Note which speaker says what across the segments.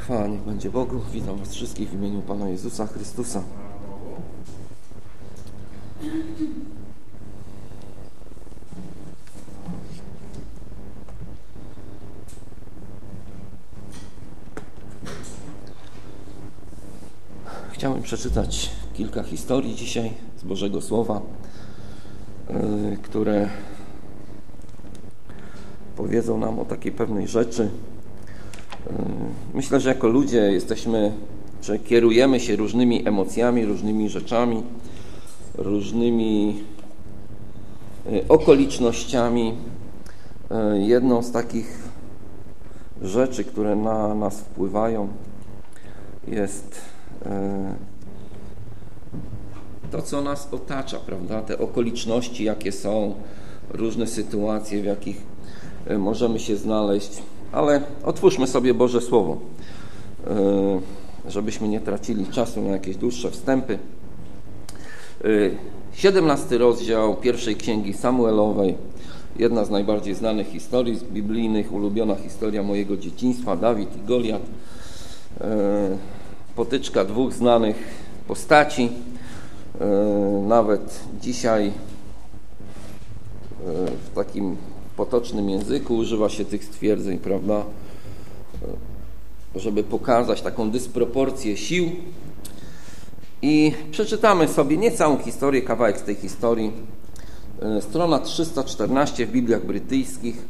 Speaker 1: Chwała niech będzie Bogu. Witam Was wszystkich w imieniu Pana Jezusa Chrystusa. Chciałem przeczytać kilka historii dzisiaj z Bożego Słowa, które powiedzą nam o takiej pewnej rzeczy. Myślę, że jako ludzie jesteśmy, czy kierujemy się różnymi emocjami, różnymi rzeczami, różnymi okolicznościami. Jedną z takich rzeczy, które na nas wpływają, jest to, co nas otacza, prawda? Te okoliczności, jakie są, różne sytuacje, w jakich możemy się znaleźć. Ale otwórzmy sobie Boże Słowo, żebyśmy nie tracili czasu na jakieś dłuższe wstępy. 17 rozdział pierwszej księgi Samuelowej, jedna z najbardziej znanych historii biblijnych, ulubiona historia mojego dzieciństwa, Dawid i Goliat. Potyczka dwóch znanych postaci. Nawet dzisiaj w takim potocznym języku używa się tych stwierdzeń, prawda, żeby pokazać taką dysproporcję sił. I przeczytamy sobie nie całą historię, kawałek z tej historii. Strona 314 w Bibliach brytyjskich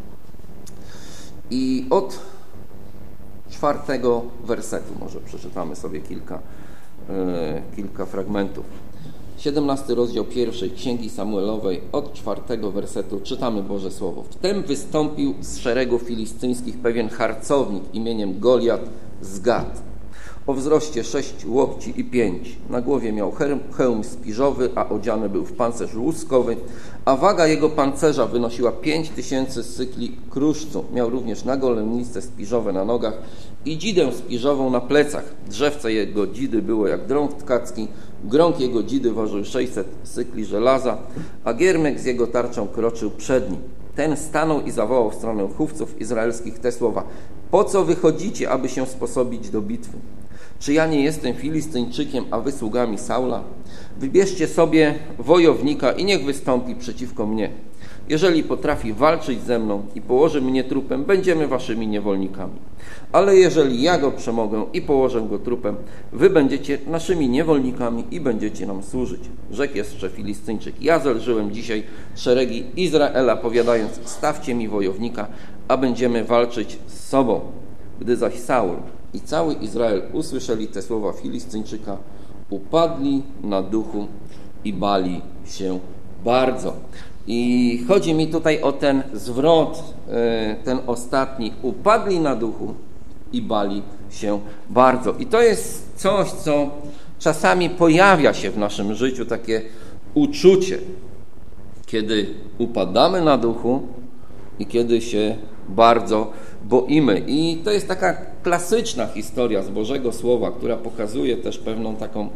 Speaker 1: i od 4 wersetu może przeczytamy sobie kilka fragmentów. 17 rozdział pierwszej księgi Samuelowej, od 4 wersetu czytamy Boże Słowo. Wtem wystąpił z szeregu filistyńskich pewien harcownik imieniem Goliat z Gat, o wzroście 6 łokci i 5. Na głowie miał hełm spiżowy, a odziany był w pancerz łuskowy, a waga jego pancerza wynosiła 5000 sykli kruszcu. Miał również na golenice spiżowe na nogach i dzidę spiżową na plecach. Drzewce jego dzidy było jak drąg tkacki, grąg jego dzidy ważył 600 sykli żelaza, a giermek z jego tarczą kroczył przed nim. Ten stanął i zawołał w stronę chówców izraelskich te słowa: po co wychodzicie, aby się sposobić do bitwy? Czy ja nie jestem Filistyńczykiem, a wy sługami Saula? Wybierzcie sobie wojownika i niech wystąpi przeciwko mnie. Jeżeli potrafi walczyć ze mną i położy mnie trupem, będziemy waszymi niewolnikami. Ale jeżeli ja go przemogę i położę go trupem, wy będziecie naszymi niewolnikami i będziecie nam służyć. Rzekł jeszcze Filistyńczyk: ja zelżyłem dzisiaj szeregi Izraela, powiadając: stawcie mi wojownika, a będziemy walczyć z sobą. Gdy zaś Saul i cały Izrael usłyszeli te słowa Filistyńczyka, upadli na duchu i bali się bardzo. I chodzi mi tutaj o ten zwrot, ten ostatni. Upadli na duchu i bali się bardzo. I to jest coś, co czasami pojawia się w naszym życiu, takie uczucie, kiedy upadamy na duchu i kiedy się bardzo boimy. I to jest taka klasyczna historia z Bożego Słowa, która pokazuje też pewną taką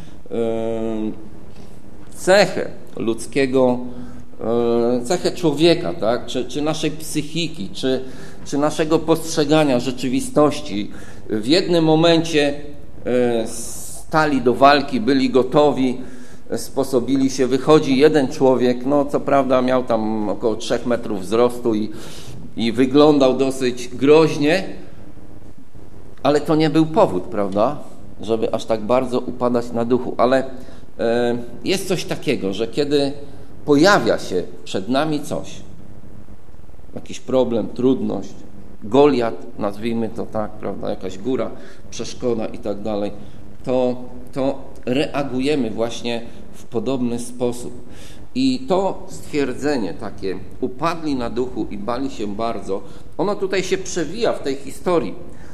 Speaker 1: cechę ludzkiego, cechę człowieka, tak? Czy naszej psychiki, czy naszego postrzegania rzeczywistości. W jednym momencie stali do walki, byli gotowi, sposobili się, wychodzi jeden człowiek, no co prawda miał tam około 3 metrów wzrostu i wyglądał dosyć groźnie, ale to nie był powód, prawda, żeby aż tak bardzo upadać na duchu. Ale jest coś takiego, że kiedy pojawia się przed nami coś, jakiś problem, trudność, Goliat, nazwijmy to tak, prawda, jakaś góra, przeszkoda i tak dalej, to reagujemy właśnie w podobny sposób. I to stwierdzenie takie, upadli na duchu i bali się bardzo, ono tutaj się przewija w tej historii.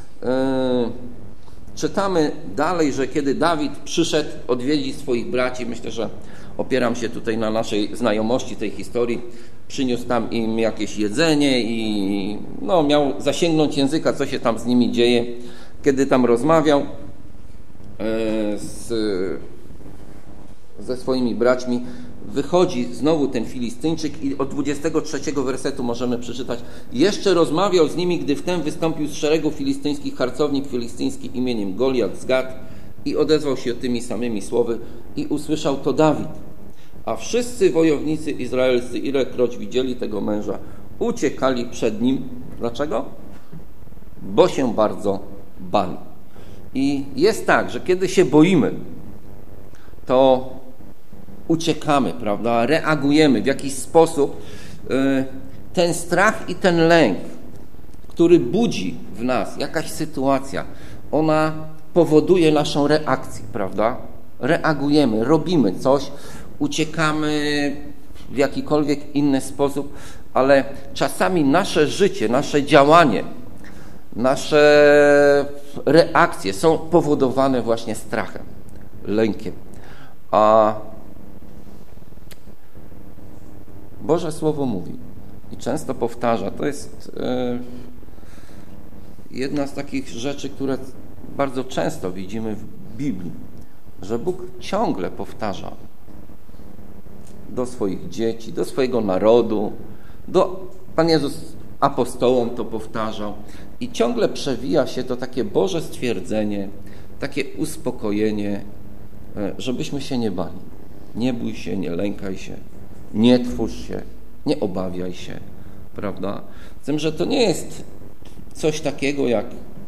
Speaker 1: Czytamy dalej, że kiedy Dawid przyszedł odwiedzić swoich braci, myślę, że opieram się tutaj na naszej znajomości tej historii, przyniósł tam im jakieś jedzenie i miał zasięgnąć języka, co się tam z nimi dzieje. Kiedy tam rozmawiał ze swoimi braćmi, wychodzi znowu ten Filistyńczyk i od 23 wersetu możemy przeczytać: jeszcze rozmawiał z nimi, gdy wtem wystąpił z szeregu filistyńskich harcownik filistyński imieniem Goliat z Gat i odezwał się tymi samymi słowy i usłyszał to Dawid. A wszyscy wojownicy izraelscy, ilekroć widzieli tego męża, uciekali przed nim. Dlaczego? Bo się bardzo bali. I jest tak, że kiedy się boimy, to uciekamy, prawda? Reagujemy w jakiś sposób. Ten strach i ten lęk, który budzi w nas jakaś sytuacja, ona powoduje naszą reakcję, prawda? Reagujemy, robimy coś, uciekamy w jakikolwiek inny sposób, ale czasami nasze życie, nasze działanie, nasze reakcje są powodowane właśnie strachem, lękiem. A Boże Słowo mówi i często powtarza, to jest jedna z takich rzeczy, które bardzo często widzimy w Biblii, że Bóg ciągle powtarza do swoich dzieci, do swojego narodu, Pan Jezus apostołom to powtarzał i ciągle przewija się to takie Boże stwierdzenie, takie uspokojenie, żebyśmy się nie bali. Nie bój się, nie lękaj się, nie trwóż się, nie obawiaj się, prawda? Z tym, że to nie jest coś takiego jak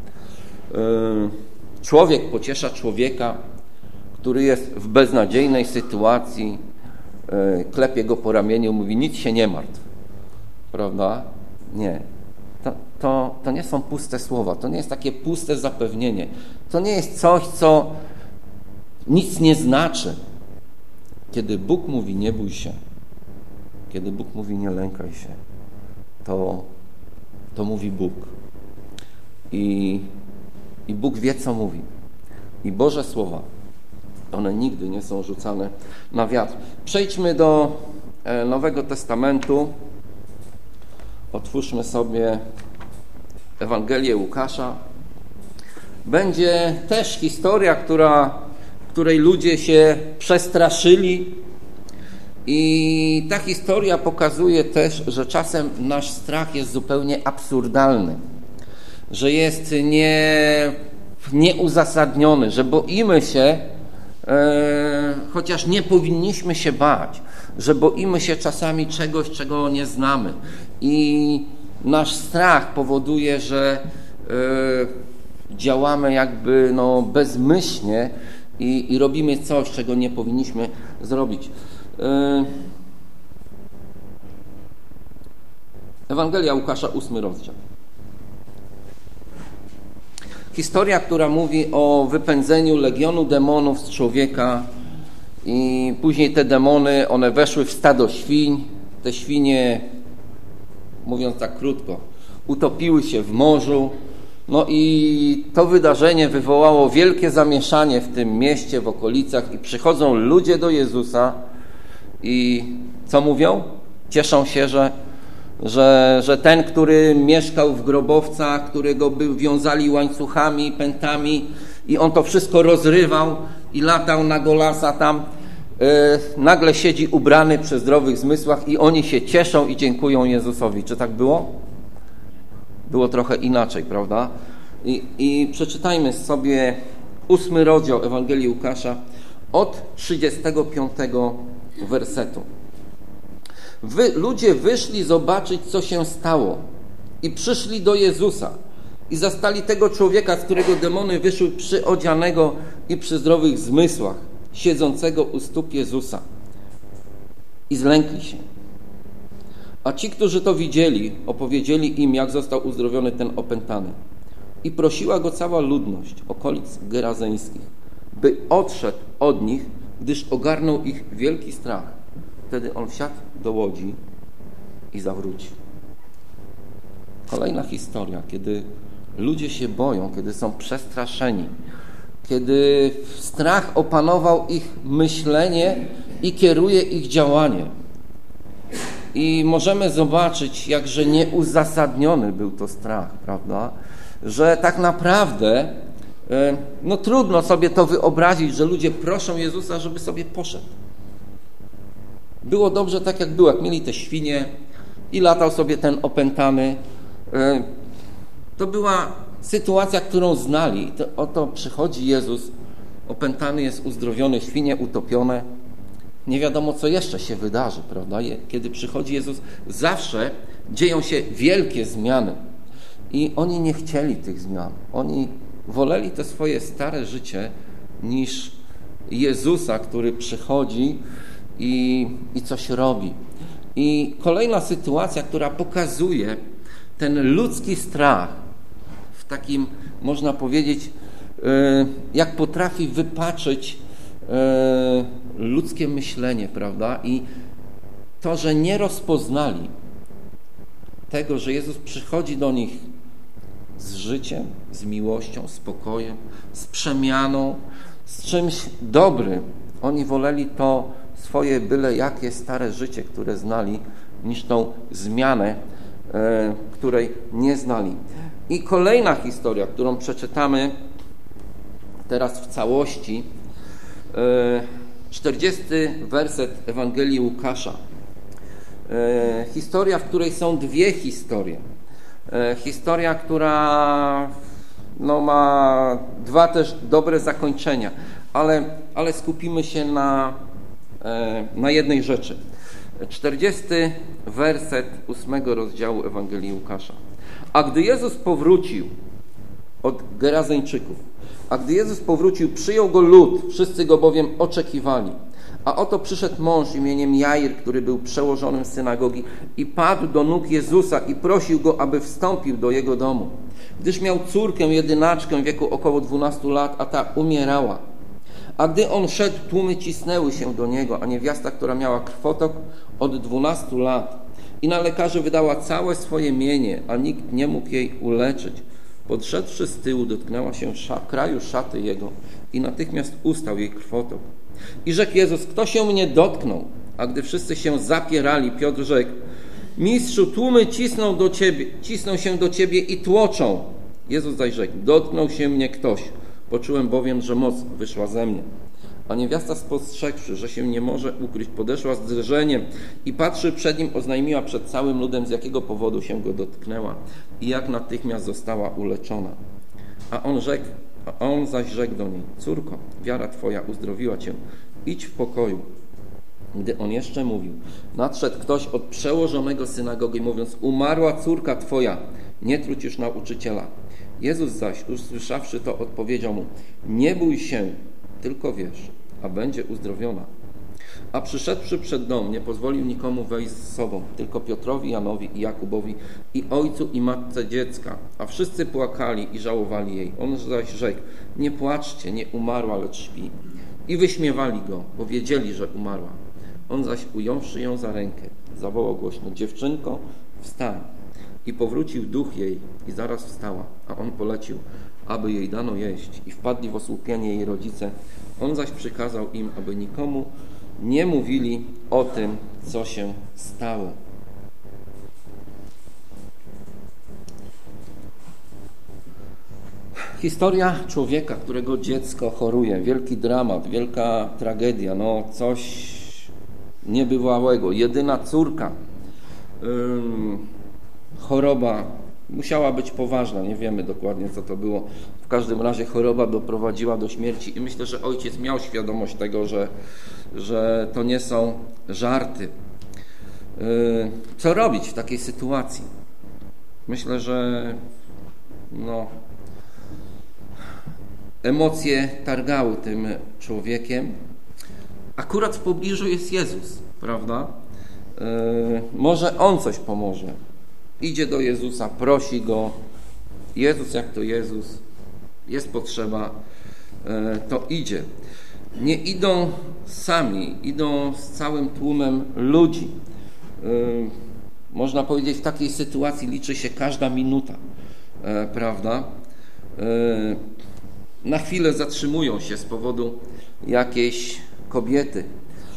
Speaker 1: człowiek pociesza człowieka, który jest w beznadziejnej sytuacji, klepie go po ramieniu, mówi: nic się nie martw, prawda? Nie. To nie są puste słowa, to nie jest takie puste zapewnienie, to nie jest coś, co nic nie znaczy. Kiedy Bóg mówi: nie bój się, kiedy Bóg mówi: nie lękaj się, to mówi Bóg. I Bóg wie, co mówi. I Boże słowa, one nigdy nie są rzucane na wiatr. Przejdźmy do Nowego Testamentu. Otwórzmy sobie Ewangelię Łukasza. Będzie też historia, której ludzie się przestraszyli. I ta historia pokazuje też, że czasem nasz strach jest zupełnie absurdalny, że jest nieuzasadniony, że boimy się, chociaż nie powinniśmy się bać, że boimy się czasami czegoś, czego nie znamy. I nasz strach powoduje, że działamy jakby bezmyślnie i robimy coś, czego nie powinniśmy zrobić. Ewangelia Łukasza, 8 rozdział. Historia, która mówi o wypędzeniu legionu demonów z człowieka i później te demony, one weszły w stado świń. Te świnie, mówiąc tak krótko, utopiły się w morzu. No i to wydarzenie wywołało wielkie zamieszanie w tym mieście, w okolicach i przychodzą ludzie do Jezusa i co mówią? Cieszą się, że ten, który mieszkał w grobowcach, którego wiązali łańcuchami, pętami i on to wszystko rozrywał i latał na golasa tam, nagle siedzi ubrany przy zdrowych zmysłach i oni się cieszą i dziękują Jezusowi. Czy tak było? Było trochę inaczej, prawda? I przeczytajmy sobie 8 rozdział Ewangelii Łukasza od 35 wersetu. Ludzie wyszli zobaczyć, co się stało i przyszli do Jezusa i zastali tego człowieka, z którego demony wyszły, przyodzianego i przy zdrowych zmysłach, siedzącego u stóp Jezusa i zlękli się. A ci, którzy to widzieli, opowiedzieli im, jak został uzdrowiony ten opętany. I prosiła go cała ludność okolic gerazeńskich, by odszedł od nich, gdyż ogarnął ich wielki strach. Wtedy on wsiadł do łodzi i zawrócił. Kolejna historia, kiedy ludzie się boją, kiedy są przestraszeni, kiedy strach opanował ich myślenie i kieruje ich działanie. I możemy zobaczyć, jakże nieuzasadniony był to strach, prawda? Że tak naprawdę trudno sobie to wyobrazić, że ludzie proszą Jezusa, żeby sobie poszedł. było dobrze tak jak było, jak mieli te świnie i latał sobie ten opętany. To była sytuacja, którą znali. Oto przychodzi Jezus, opętany jest uzdrowiony, świnie utopione. Nie wiadomo, co jeszcze się wydarzy, prawda? Kiedy przychodzi Jezus, zawsze dzieją się wielkie zmiany. I oni nie chcieli tych zmian. Oni woleli te swoje stare życie niż Jezusa, który przychodzi i coś robi. I kolejna sytuacja, która pokazuje ten ludzki strach w takim, można powiedzieć, jak potrafi wypaczyć ludzkie myślenie, prawda? I to, że nie rozpoznali tego, że Jezus przychodzi do nich z życiem, z miłością, spokojem, z przemianą, z czymś dobrym. Oni woleli to swoje byle jakie stare życie, które znali, niż tą zmianę, której nie znali. I kolejna historia, którą przeczytamy teraz w całości, 40 werset Ewangelii Łukasza. Historia, w której są dwie historie. Historia, która ma dwa też dobre zakończenia, ale skupimy się na jednej rzeczy. 40 werset 8 rozdziału Ewangelii Łukasza. A gdy Jezus powrócił od Gerazeńczyków, przyjął go lud, wszyscy go bowiem oczekiwali. A oto przyszedł mąż imieniem Jair, który był przełożonym synagogi i padł do nóg Jezusa i prosił go, aby wstąpił do jego domu, gdyż miał córkę jedynaczkę w wieku około 12 lat, a ta umierała. A gdy on szedł, tłumy cisnęły się do niego, a niewiasta, która miała krwotok od 12 lat i na lekarzy wydała całe swoje mienie, a nikt nie mógł jej uleczyć, podszedłszy z tyłu, dotknęła się kraju szaty jego i natychmiast ustał jej krwotok. I rzekł Jezus, kto się mnie dotknął? A gdy wszyscy się zapierali, Piotr rzekł, Mistrzu, tłumy cisną się do Ciebie i tłoczą. Jezus zaś rzekł, dotknął się mnie ktoś, poczułem bowiem, że moc wyszła ze mnie. A niewiasta spostrzegłszy, że się nie może ukryć, podeszła z drżeniem i patrzy przed nim, oznajmiła przed całym ludem, z jakiego powodu się go dotknęła i jak natychmiast została uleczona. A on zaś rzekł do niej, córko, wiara Twoja uzdrowiła Cię, idź w pokoju. Gdy on jeszcze mówił, nadszedł ktoś od przełożonego synagogi, mówiąc, umarła córka Twoja, nie truć już nauczyciela. Jezus zaś, usłyszawszy to, odpowiedział mu, nie bój się, tylko wierz, a będzie uzdrowiona. A przyszedłszy przed dom, nie pozwolił nikomu wejść z sobą, tylko Piotrowi, Janowi i Jakubowi i ojcu i matce dziecka. A wszyscy płakali i żałowali jej. On zaś rzekł, nie płaczcie, nie umarła, lecz śpi. I wyśmiewali go, bo wiedzieli, że umarła. On zaś, ująwszy ją za rękę, zawołał głośno, dziewczynko, wstań. I powrócił duch jej i zaraz wstała, a on polecił, aby jej dano jeść. I wpadli w osłupienie jej rodzice. On zaś przykazał im, aby nikomu nie mówili o tym, co się stało. Historia człowieka, którego dziecko choruje, wielki dramat, wielka tragedia, coś niebywałego. Jedyna córka, choroba musiała być poważna, nie wiemy dokładnie, co to było. W każdym razie choroba doprowadziła do śmierci i myślę, że ojciec miał świadomość tego, że to nie są żarty. Co robić w takiej sytuacji? Myślę, że emocje targały tym człowiekiem. Akurat w pobliżu jest Jezus, prawda? Może On coś pomoże. Idzie do Jezusa, prosi Go. Jezus jak to Jezus. Jest potrzeba, to idzie. Nie idą sami, idą z całym tłumem ludzi. Można powiedzieć, w takiej sytuacji liczy się każda minuta, prawda? Na chwilę zatrzymują się z powodu jakiejś kobiety.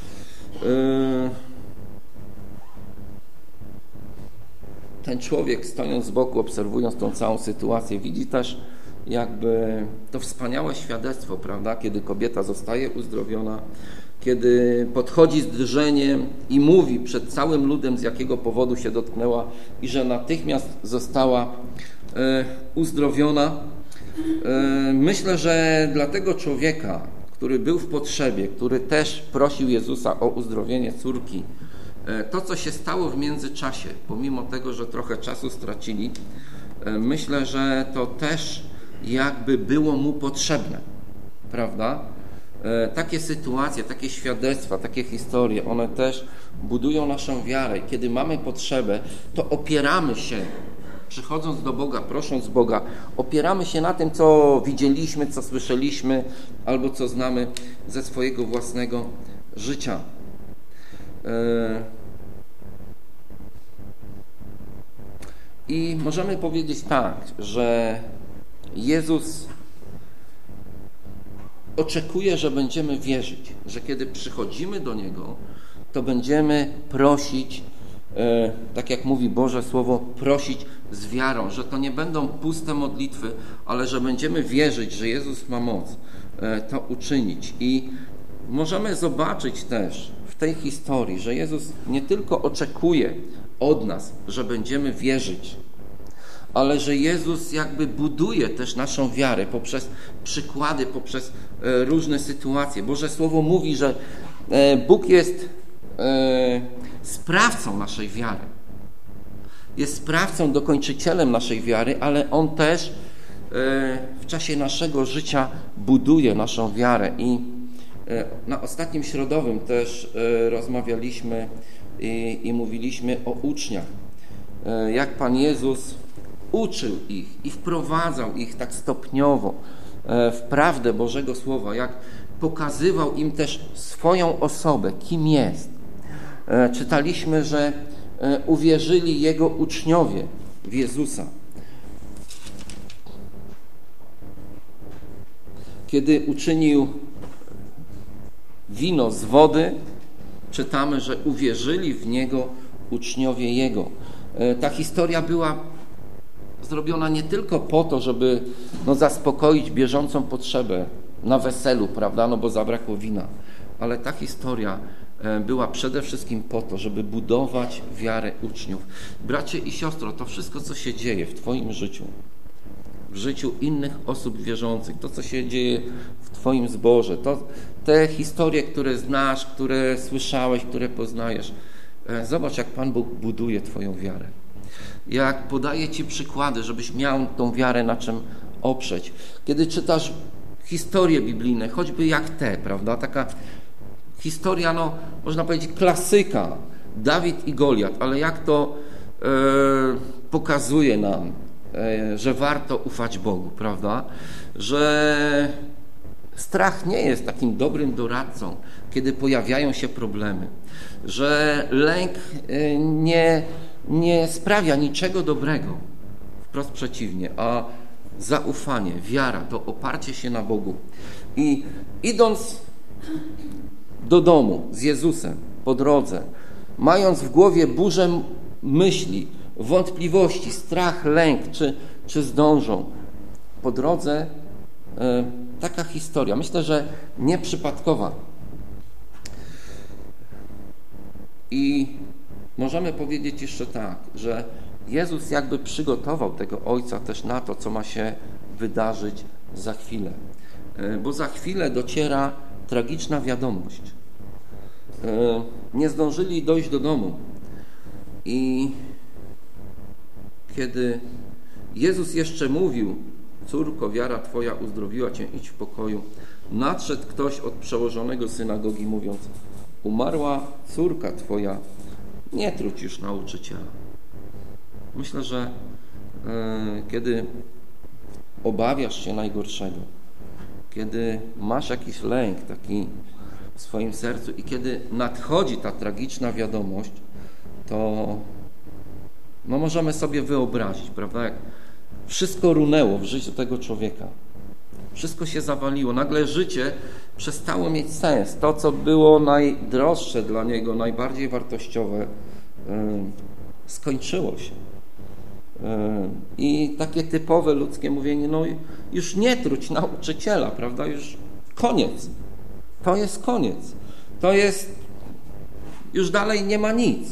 Speaker 1: Ten człowiek, stojąc z boku, obserwując tą całą sytuację, widzi też jakby to wspaniałe świadectwo, prawda, kiedy kobieta zostaje uzdrowiona, kiedy podchodzi z drżeniem i mówi przed całym ludem, z jakiego powodu się dotknęła i że natychmiast została uzdrowiona. Myślę, że dla tego człowieka, który był w potrzebie, który też prosił Jezusa o uzdrowienie córki, to, co się stało w międzyczasie, pomimo tego, że trochę czasu stracili, myślę, że to też jakby było mu potrzebne, prawda? Takie sytuacje, takie świadectwa, takie historie, one też budują naszą wiarę. Kiedy mamy potrzebę, to opieramy się, przychodząc do Boga, prosząc Boga, opieramy się na tym, co widzieliśmy, co słyszeliśmy, albo co znamy ze swojego własnego życia. I możemy powiedzieć tak, że Jezus oczekuje, że będziemy wierzyć, że kiedy przychodzimy do Niego, to będziemy prosić, tak jak mówi Boże Słowo, prosić z wiarą, że to nie będą puste modlitwy, ale że będziemy wierzyć, że Jezus ma moc to uczynić. I możemy zobaczyć też w tej historii, że Jezus nie tylko oczekuje od nas, że będziemy wierzyć, ale że Jezus jakby buduje też naszą wiarę poprzez przykłady, poprzez różne sytuacje. Boże Słowo mówi, że Bóg jest sprawcą naszej wiary. Jest sprawcą, dokończycielem naszej wiary, ale On też w czasie naszego życia buduje naszą wiarę. I na ostatnim środowym też rozmawialiśmy i mówiliśmy o uczniach. Jak Pan Jezus uczył ich i wprowadzał ich tak stopniowo w prawdę Bożego Słowa, jak pokazywał im też swoją osobę, kim jest. Czytaliśmy, że uwierzyli Jego uczniowie w Jezusa. Kiedy uczynił wino z wody, czytamy, że uwierzyli w Niego uczniowie Jego. Ta historia była zrobiona nie tylko po to, żeby zaspokoić bieżącą potrzebę na weselu, prawda, bo zabrakło wina, ale ta historia była przede wszystkim po to, żeby budować wiarę uczniów. Bracie i siostro, to wszystko, co się dzieje w Twoim życiu, w życiu innych osób wierzących, to, co się dzieje w Twoim zborze, te historie, które znasz, które słyszałeś, które poznajesz, zobacz, jak Pan Bóg buduje Twoją wiarę. Jak podaje Ci przykłady, żebyś miał tą wiarę na czym oprzeć. Kiedy czytasz historie biblijne, choćby jak te, prawda, taka historia, można powiedzieć klasyka, Dawid i Goliat, ale jak to pokazuje nam, że warto ufać Bogu, prawda, że strach nie jest takim dobrym doradcą, kiedy pojawiają się problemy, że lęk nie sprawia niczego dobrego, wprost przeciwnie, a zaufanie, wiara, to oparcie się na Bogu. I idąc do domu z Jezusem po drodze, mając w głowie burzę myśli, wątpliwości, strach, lęk, czy zdążą, po drodze taka historia, myślę, że nieprzypadkowa. I możemy powiedzieć jeszcze tak, że Jezus jakby przygotował tego Ojca też na to, co ma się wydarzyć za chwilę. Bo za chwilę dociera tragiczna wiadomość. Nie zdążyli dojść do domu. I kiedy Jezus jeszcze mówił: córko, wiara Twoja uzdrowiła Cię, idź w pokoju, nadszedł ktoś od przełożonego synagogi, mówiąc: umarła córka Twoja, nie truć już nauczyciela. Myślę, że kiedy obawiasz się najgorszego, kiedy masz jakiś lęk taki w swoim sercu i kiedy nadchodzi ta tragiczna wiadomość, to możemy sobie wyobrazić, prawda, jak wszystko runęło w życiu tego człowieka. Wszystko się zawaliło. Nagle życie przestało mieć sens. To, co było najdroższe dla niego, najbardziej wartościowe, skończyło się. I takie typowe ludzkie mówienie: już nie truć nauczyciela, prawda? Już koniec. To jest koniec. To jest, już dalej nie ma nic.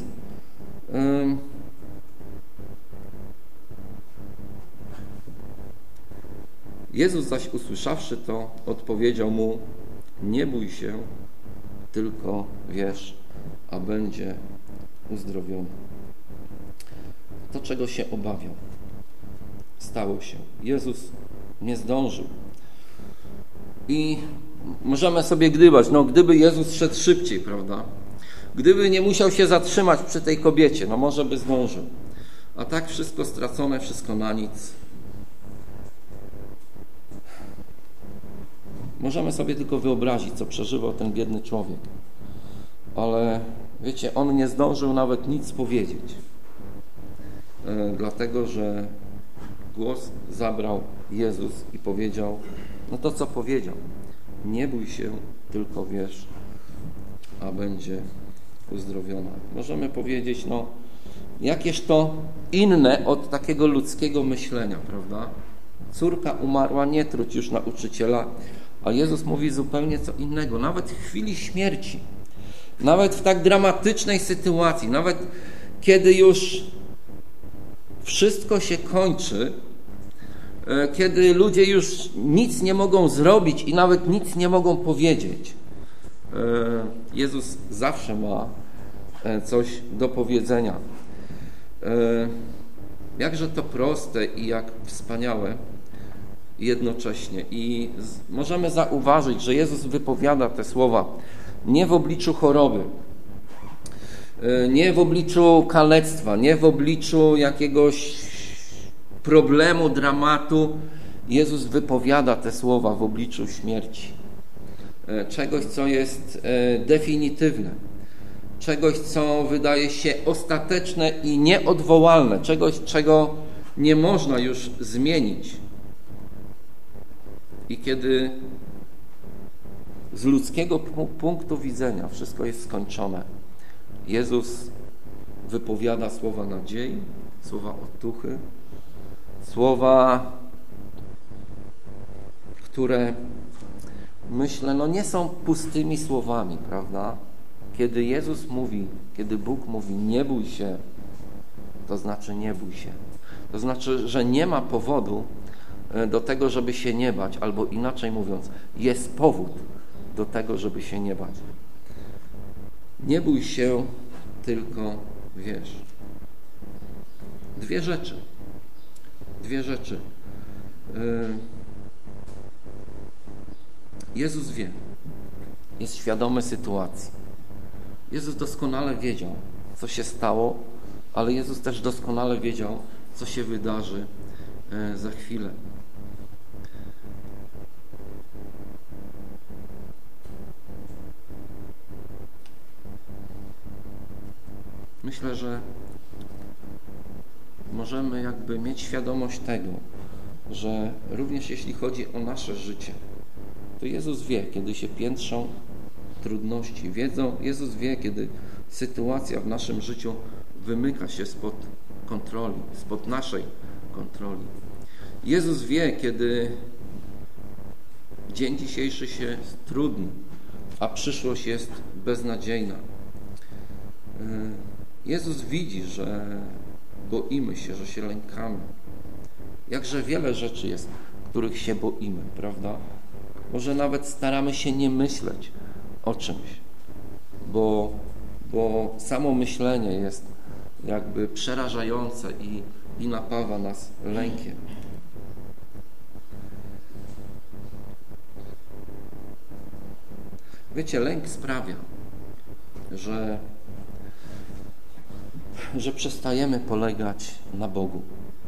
Speaker 1: Jezus zaś usłyszawszy to, odpowiedział mu: nie bój się, tylko wierz, a będzie uzdrowiony. To, czego się obawiał, stało się. Jezus nie zdążył. I możemy sobie gdybać, gdyby Jezus szedł szybciej, prawda? Gdyby nie musiał się zatrzymać przy tej kobiecie, może by zdążył. A tak wszystko stracone, wszystko na nic. Możemy sobie tylko wyobrazić, co przeżywał ten biedny człowiek. Ale wiecie, on nie zdążył nawet nic powiedzieć. Dlatego, że głos zabrał Jezus i powiedział, to co powiedział. Nie bój się, tylko wierz, a będzie uzdrowiona. Możemy powiedzieć, jakież to inne od takiego ludzkiego myślenia, prawda? Córka umarła, nie trudź już nauczyciela, a Jezus mówi zupełnie co innego. Nawet w chwili śmierci, nawet w tak dramatycznej sytuacji, nawet kiedy już wszystko się kończy, kiedy ludzie już nic nie mogą zrobić i nawet nic nie mogą powiedzieć, Jezus zawsze ma coś do powiedzenia. Jakże to proste i jak wspaniałe jednocześnie. I możemy zauważyć, że Jezus wypowiada te słowa nie w obliczu choroby, nie w obliczu kalectwa, nie w obliczu jakiegoś problemu, dramatu. Jezus wypowiada te słowa w obliczu śmierci. Czegoś, co jest definitywne. Czegoś, co wydaje się ostateczne i nieodwołalne. Czegoś, czego nie można już zmienić. I kiedy z ludzkiego punktu widzenia wszystko jest skończone, Jezus wypowiada słowa nadziei, słowa otuchy, słowa, które myślę, nie są pustymi słowami, prawda? Kiedy Jezus mówi, kiedy Bóg mówi nie bój się, to znaczy nie bój się. To znaczy, że nie ma powodu do tego, żeby się nie bać, albo inaczej mówiąc, jest powód do tego, żeby się nie bać. Nie bój się, tylko wierz. Dwie rzeczy. Jezus wie, jest świadomy sytuacji. Jezus doskonale wiedział, co się stało, ale Jezus też doskonale wiedział, co się wydarzy za chwilę. Myślę, że możemy jakby mieć świadomość tego, że również jeśli chodzi o nasze życie, to Jezus wie, kiedy się piętrzą trudności. Jezus wie, kiedy sytuacja w naszym życiu wymyka się spod kontroli, spod naszej kontroli. Jezus wie, kiedy dzień dzisiejszy jest trudny, a przyszłość jest beznadziejna. Jezus widzi, że boimy się, że się lękamy. Jakże wiele rzeczy jest, których się boimy, prawda? Może nawet staramy się nie myśleć o czymś, bo samo myślenie jest jakby przerażające i napawa nas lękiem. Wiecie, lęk sprawia, że przestajemy polegać na Bogu.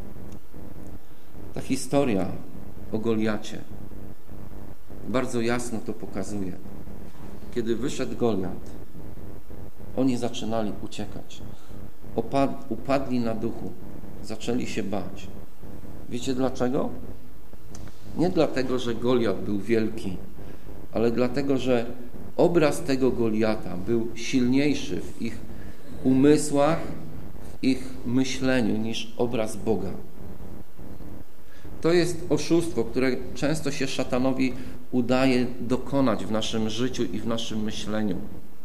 Speaker 1: Ta historia o Goliacie bardzo jasno to pokazuje. Kiedy wyszedł Goliat, oni zaczynali uciekać. Upadli na duchu, zaczęli się bać. Wiecie dlaczego? Nie dlatego, że Goliat był wielki, ale dlatego, że obraz tego Goliata był silniejszy w ich umysłach, w ich myśleniu niż obraz Boga. To jest oszustwo, które często się szatanowi udaje dokonać w naszym życiu i w naszym myśleniu.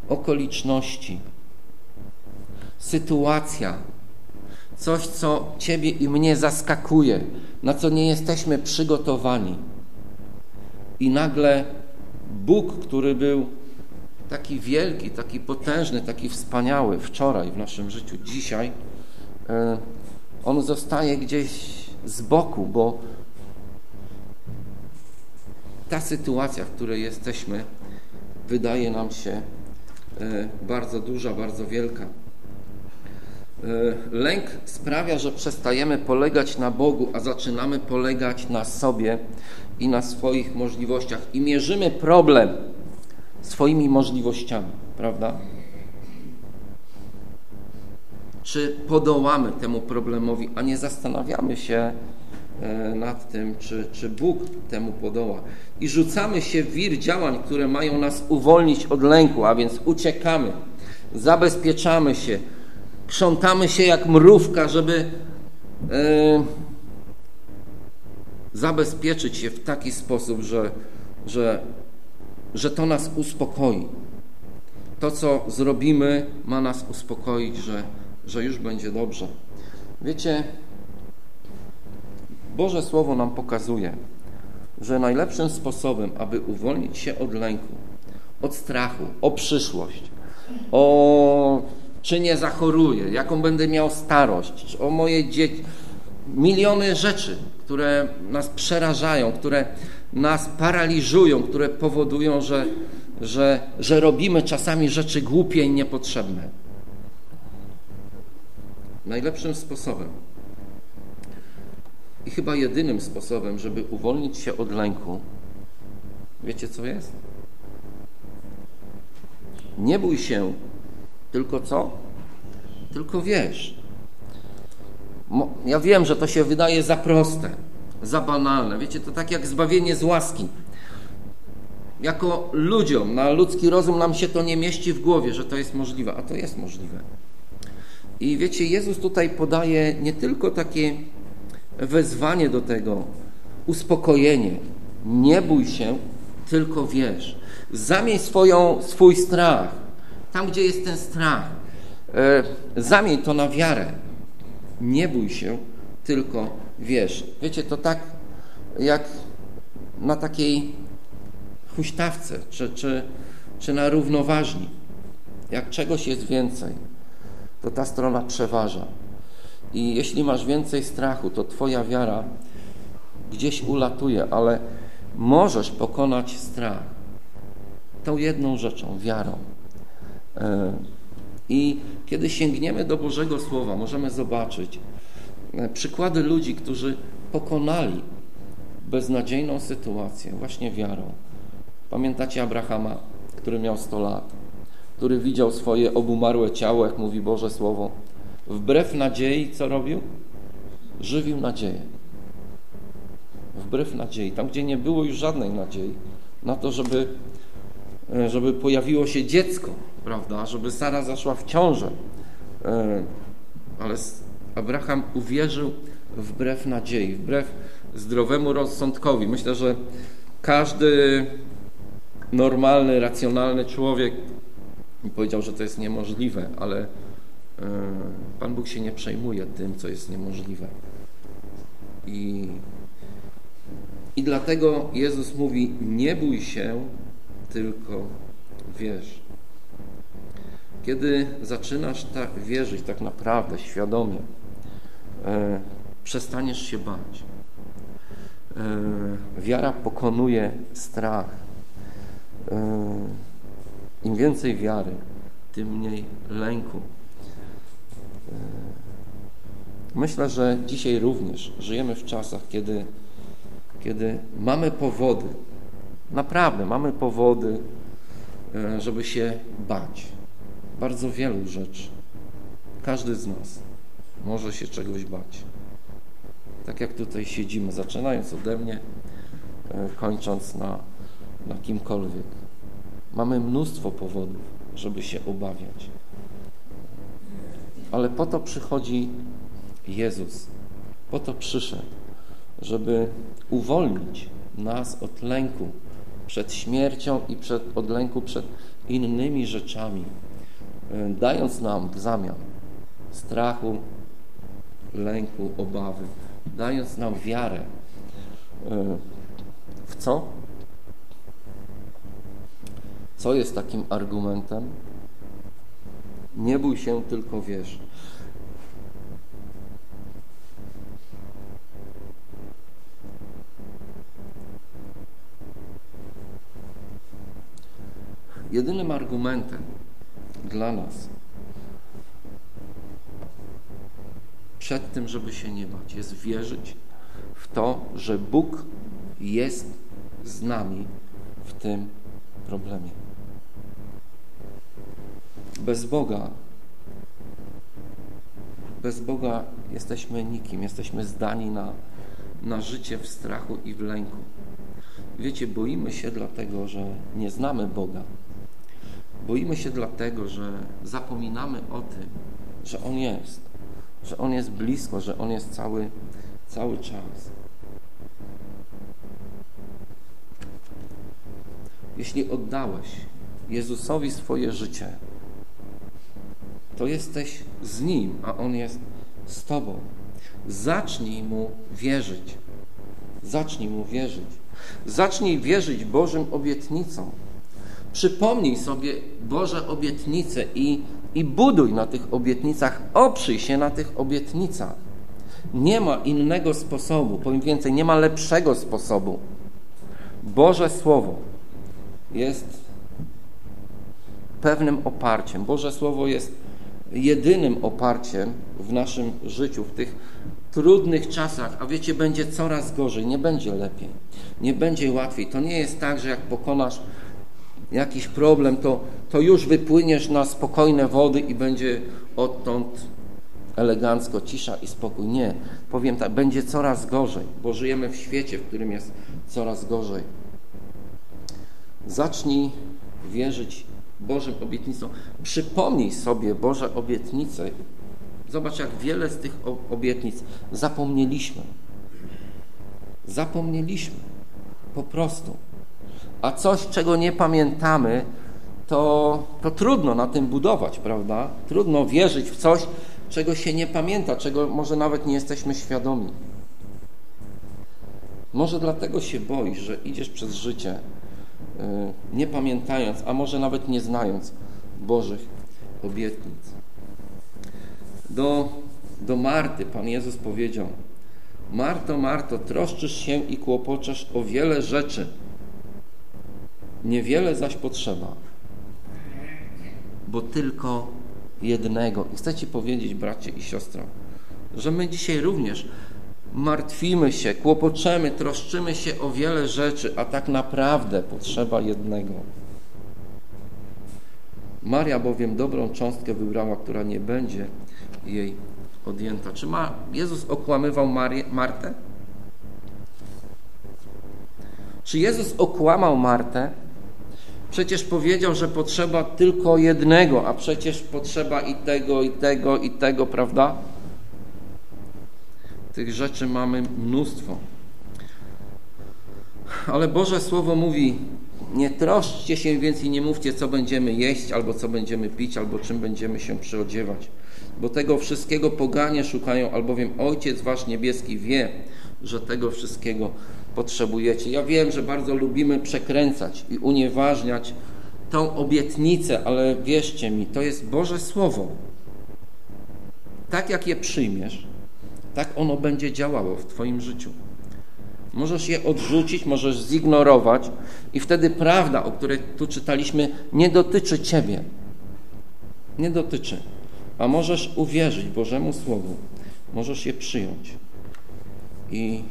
Speaker 1: okoliczności, sytuacja, coś, co Ciebie i mnie zaskakuje, na co nie jesteśmy przygotowani. I nagle Bóg, który był taki wielki, taki potężny, taki wspaniały wczoraj w naszym życiu, dzisiaj, On zostaje gdzieś z boku, bo ta sytuacja, w której jesteśmy, wydaje nam się bardzo duża, bardzo wielka. Lęk sprawia, że przestajemy polegać na Bogu, a zaczynamy polegać na sobie i na swoich możliwościach. I mierzymy problem swoimi możliwościami, prawda? Czy podołamy temu problemowi, a nie zastanawiamy się nad tym, czy Bóg temu podoła. I rzucamy się w wir działań, które mają nas uwolnić od lęku, a więc uciekamy, zabezpieczamy się, krzątamy się jak mrówka, żeby zabezpieczyć się w taki sposób, że to nas uspokoi. To, co zrobimy, ma nas uspokoić, że już będzie dobrze. Wiecie, Boże Słowo nam pokazuje, że najlepszym sposobem, aby uwolnić się od lęku, od strachu, o przyszłość, czy nie zachoruję, jaką będę miał starość, o moje dzieci, miliony rzeczy, które nas przerażają, które nas paraliżują, które powodują, że robimy czasami rzeczy głupie i niepotrzebne. Najlepszym sposobem i chyba jedynym sposobem, żeby uwolnić się od lęku, wiecie co jest? Nie bój się, tylko co? Tylko wierz. Ja wiem, że to się wydaje za proste, za banalne. Wiecie, to tak jak zbawienie z łaski. Jako ludziom, na ludzki rozum nam się to nie mieści w głowie, że to jest możliwe, a to jest możliwe. I wiecie, Jezus tutaj podaje nie tylko takie wezwanie do tego, uspokojenie. Nie bój się, tylko wierz. Zamień swój strach. Tam, gdzie jest ten strach, zamień to na wiarę. Nie bój się, tylko wierz. Wiecie, to tak jak na takiej huśtawce, czy na równoważni. Jak czegoś jest więcej, to ta strona przeważa. I jeśli masz więcej strachu, to twoja wiara gdzieś ulatuje, ale możesz pokonać strach tą jedną rzeczą, wiarą. I kiedy sięgniemy do Bożego Słowa, możemy zobaczyć przykłady ludzi, którzy pokonali beznadziejną sytuację właśnie wiarą. Pamiętacie Abrahama, który miał 100 lat, który widział swoje obumarłe ciało, jak mówi Boże Słowo. Wbrew nadziei, co robił? Żywił nadzieję. Wbrew nadziei. Tam, gdzie nie było już żadnej nadziei na to, żeby pojawiło się dziecko, prawda? Żeby Sara zaszła w ciążę. Ale Abraham uwierzył wbrew nadziei, wbrew zdrowemu rozsądkowi. Myślę, że każdy normalny, racjonalny człowiek powiedział, że to jest niemożliwe, ale Pan Bóg się nie przejmuje tym, co jest niemożliwe. I dlatego Jezus mówi, nie bój się, tylko wierz. Kiedy zaczynasz tak wierzyć tak naprawdę, świadomie, przestaniesz się bać. Wiara pokonuje strach. Im więcej wiary, tym mniej lęku. Myślę, że dzisiaj również żyjemy w czasach, kiedy mamy powody, naprawdę mamy powody, żeby się bać. Bardzo wielu rzeczy. Każdy z nas może się czegoś bać. Tak jak tutaj siedzimy, zaczynając ode mnie, kończąc na kimkolwiek. Mamy mnóstwo powodów, żeby się obawiać. Ale po to przychodzi Jezus. Po to przyszedł, żeby uwolnić nas od lęku przed śmiercią i od lęku przed innymi rzeczami, dając nam w zamian strachu, lęku, obawy, dając nam wiarę. W co? Co jest takim argumentem? Nie bój się, tylko wierz. Jedynym argumentem dla nas przed tym, żeby się nie bać, jest wierzyć w to, że Bóg jest z nami w tym problemie. Bez Boga jesteśmy nikim, jesteśmy zdani na życie w strachu i w lęku. Wiecie, boimy się dlatego, że nie znamy Boga. Boimy się dlatego, że zapominamy o tym, że On jest blisko, że On jest cały czas. Jeśli oddałeś Jezusowi swoje życie, to jesteś z Nim, a On jest z Tobą. Zacznij Mu wierzyć. Zacznij Mu wierzyć. Zacznij wierzyć Bożym obietnicom. Przypomnij sobie Boże obietnice i buduj na tych obietnicach, oprzyj się na tych obietnicach. Nie ma innego sposobu, powiem więcej, nie ma lepszego sposobu. Boże Słowo jest pewnym oparciem. Boże Słowo jest jedynym oparciem w naszym życiu, w tych trudnych czasach, a wiecie, będzie coraz gorzej, nie będzie lepiej, nie będzie łatwiej. To nie jest tak, że jak pokonasz jakiś problem, to już wypłyniesz na spokojne wody i będzie odtąd elegancko, cisza i spokój. Nie, powiem tak, będzie coraz gorzej, bo żyjemy w świecie, w którym jest coraz gorzej. Zacznij wierzyć Bożym obietnicom. Przypomnij sobie Boże obietnice. Zobacz, jak wiele z tych obietnic zapomnieliśmy. Zapomnieliśmy. Po prostu. A coś, czego nie pamiętamy, to trudno na tym budować, prawda? Trudno wierzyć w coś, czego się nie pamięta, czego może nawet nie jesteśmy świadomi. Może dlatego się boisz, że idziesz przez życie nie pamiętając, a może nawet nie znając Bożych obietnic. Do Marty Pan Jezus powiedział: Marto, Marto, troszczysz się i kłopoczesz o wiele rzeczy, niewiele zaś potrzeba, bo tylko jednego. I chcę Ci powiedzieć, bracie i siostro, że my dzisiaj również martwimy się, kłopoczemy, troszczymy się o wiele rzeczy, a tak naprawdę potrzeba jednego. Maria bowiem dobrą cząstkę wybrała, która nie będzie jej odjęta. Czy Jezus okłamywał Martę? Czy Jezus okłamał Martę? Przecież powiedział, że potrzeba tylko jednego, a przecież potrzeba i tego, i tego, i tego, prawda? Tych rzeczy mamy mnóstwo. Ale Boże Słowo mówi: nie troszczcie się więc i nie mówcie, co będziemy jeść, albo co będziemy pić, albo czym będziemy się przyodziewać. Bo tego wszystkiego poganie szukają, albowiem Ojciec Wasz Niebieski wie, że tego wszystkiego potrzebujecie. Ja wiem, że bardzo lubimy przekręcać i unieważniać tą obietnicę, ale wierzcie mi, to jest Boże Słowo. Tak jak je przyjmiesz, tak ono będzie działało w Twoim życiu. Możesz je odrzucić, możesz zignorować i wtedy prawda, o której tu czytaliśmy, nie dotyczy Ciebie. Nie dotyczy. A możesz uwierzyć Bożemu Słowu. Możesz je przyjąć. I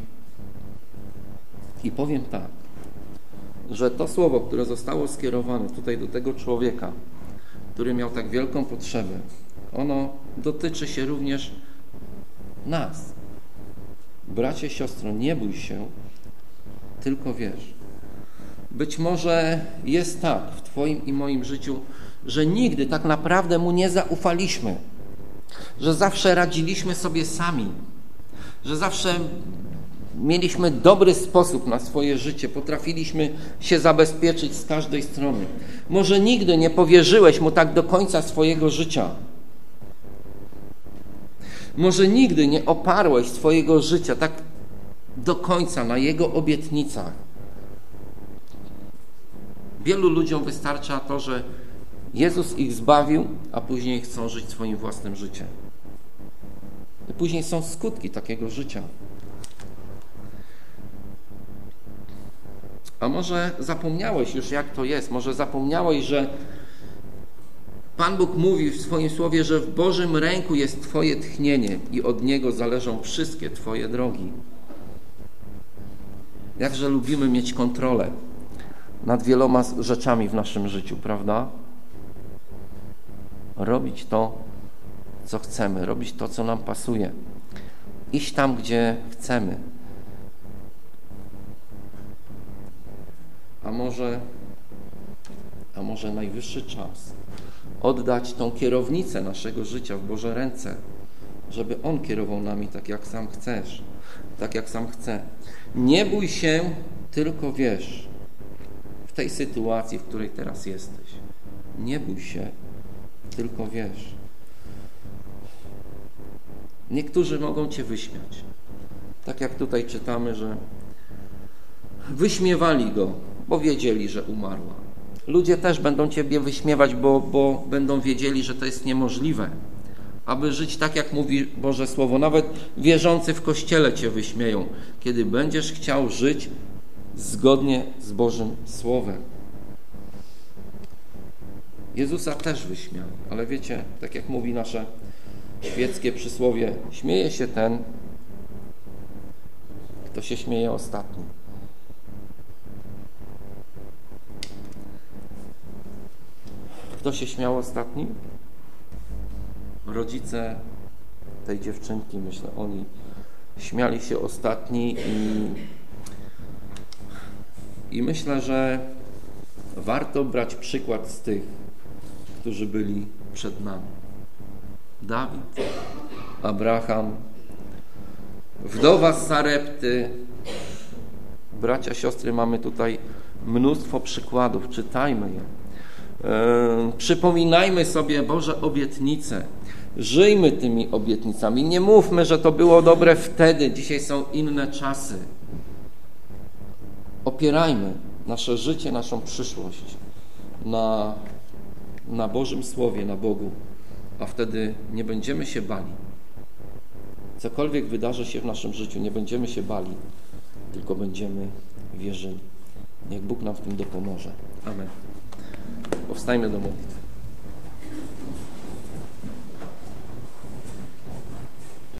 Speaker 1: powiem tak, że to słowo, które zostało skierowane tutaj do tego człowieka, który miał tak wielką potrzebę, ono dotyczy się również nas. Bracie, siostro, nie bój się, tylko wierz. Być może jest tak w Twoim i moim życiu, że nigdy tak naprawdę Mu nie zaufaliśmy, że zawsze radziliśmy sobie sami, że zawsze mieliśmy dobry sposób na swoje życie, potrafiliśmy się zabezpieczyć z każdej strony. Może nigdy nie powierzyłeś Mu tak do końca swojego życia. Może nigdy nie oparłeś swojego życia tak do końca na Jego obietnicach. Wielu ludziom wystarcza to, że Jezus ich zbawił, a później chcą żyć swoim własnym życiem. I później są skutki takiego życia. A może zapomniałeś już, jak to jest? Może zapomniałeś, że Pan Bóg mówi w swoim słowie, że w Bożym ręku jest Twoje tchnienie i od Niego zależą wszystkie Twoje drogi. Jakże lubimy mieć kontrolę nad wieloma rzeczami w naszym życiu, prawda? Robić to, co chcemy, robić to, co nam pasuje. Iść tam, gdzie chcemy. A może najwyższy czas oddać tą kierownicę naszego życia w Boże ręce, żeby On kierował nami tak, jak sam chcesz, tak, jak sam chce. Nie bój się, tylko wierz w tej sytuacji, w której teraz jesteś. Nie bój się, tylko wierz. Niektórzy mogą Cię wyśmiać. Tak jak tutaj czytamy, że wyśmiewali Go, bo wiedzieli, że umarła. Ludzie też będą Ciebie wyśmiewać, bo będą wiedzieli, że to jest niemożliwe. Aby żyć tak, jak mówi Boże Słowo. Nawet wierzący w Kościele Cię wyśmieją, kiedy będziesz chciał żyć zgodnie z Bożym Słowem. Jezusa też wyśmiali, ale wiecie, tak jak mówi nasze świeckie przysłowie, śmieje się ten, kto się śmieje ostatni. Kto się śmiał ostatni? Rodzice tej dziewczynki, myślę, oni śmiali się ostatni i myślę, że warto brać przykład z tych, którzy byli przed nami. Dawid, Abraham, wdowa z Sarepty. Bracia, siostry, mamy tutaj mnóstwo przykładów, czytajmy je. Przypominajmy sobie Boże obietnice. Żyjmy tymi obietnicami. Nie mówmy, że to było dobre wtedy, dzisiaj są inne czasy. Opierajmy nasze życie, naszą przyszłość na Bożym Słowie, na Bogu, a wtedy nie będziemy się bali. Cokolwiek wydarzy się w naszym życiu, nie będziemy się bali, tylko będziemy wierzyli. Niech Bóg nam w tym dopomoże. Amen. Powstajmy do modlitwy.